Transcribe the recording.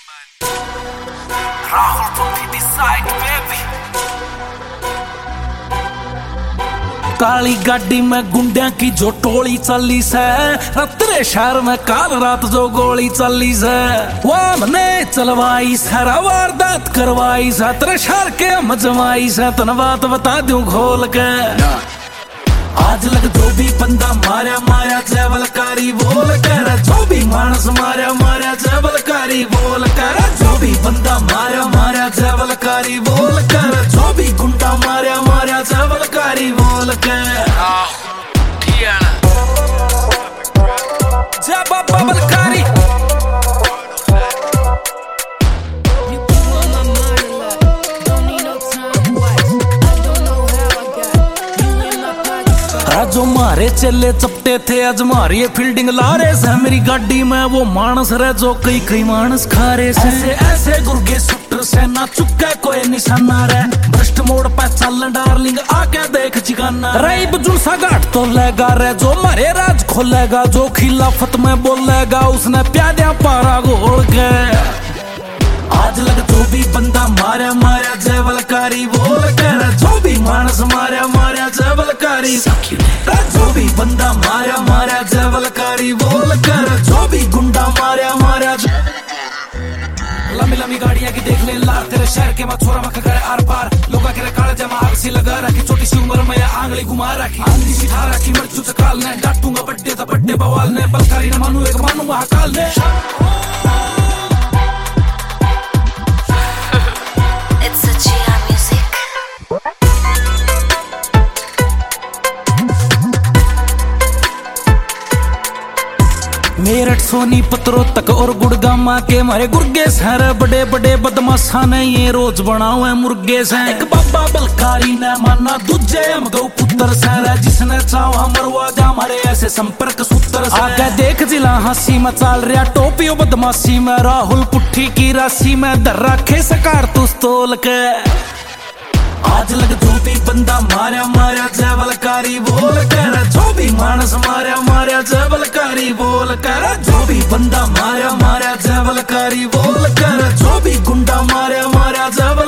Rahul from the side, baby. काली गाड़ी में गुंडिया की जो टोली चली से, तेरे शहर में काल रात जो गोली चली से, वो हमने चलवाई सारा वारदात करवाई से, तेरे शहर के मजमाई से, तन बात बता दूं खोल के। आज लग जो भी बंदा मारा मारा जयबलकारी बोल कर, जो भी मानस मारा मारा जयबलकारी बोल कर, जो भी बंदा मारा मारा जयबलकारी बोल कर, जो भी गुंडा मारा मारा जयबलकारी बोल कर। जयबलकारी जो मारे चले चपटे थे आज मारी फील्डिंग ला रहे से, मेरी गाड़ी में वो मानस रहे जो कई कई मानस खा रहे से। ऐसे ऐसे गुर्गे सुटर से ना चुका कोई निशाना रे, भ्रष्ट मोड़ पे चल डार्लिंग आके देख चिकाना रही बुजुन सा घाट तो लेगा रे, जो मारे राज खोलेगा, जो खिलाफत में बोलेगा उसने प्यादा पारा घोल के। आज लग जो भी बंदा मारा मारा जयबलकारी बोल कर, जो भी मानस मारा मारा जयबलकारी, जो भी बंदा मारा मारा जयबलकारी बोल कर, जो भी गुंडा मारा मारा। लंबी लंबी गाड़ियां की देख ले लार, तेरे शहर के मत छोरा मक्का करे आर पार, लोगा के काले जमा आग सी लगा रखी, छोटी सी उम्र में आंगली घुमा रखी, आंधी सी ठा रखी, मर्चू से काल ने डांटूंगा बड्डे दा बड्डे बवाल ने, बलकारी न मानू एक मानू महाकाल ने। मेरठ सोनी पत्रों तक और गुड़गामा के मारे गुर्गे शहर, बड़े बड़े बदमाशा ने ये रोज बनाओ मुर्गे से। एक बाबा बलकारी ने माना दूजे हम गौ पुत्र शहर, जिसने चाहा मरवा जा हमारे ऐसे संपर्क सूत्र से। आगे देख जिला हंसी में चाल रहा टोपियो बदमाशी में, राहुल पुट्ठी की राशि में दर रखे सकार तुस तोल के। आज लग जो भी बंदा मारा मारा जयबलकारी बोल कर, जो भी मानस मारा मारा जयबलकारी बोल कर, जो भी बंदा मारा मारा जयबलकारी बोल कर, जो भी गुंडा मारा मारा जयबलकारी।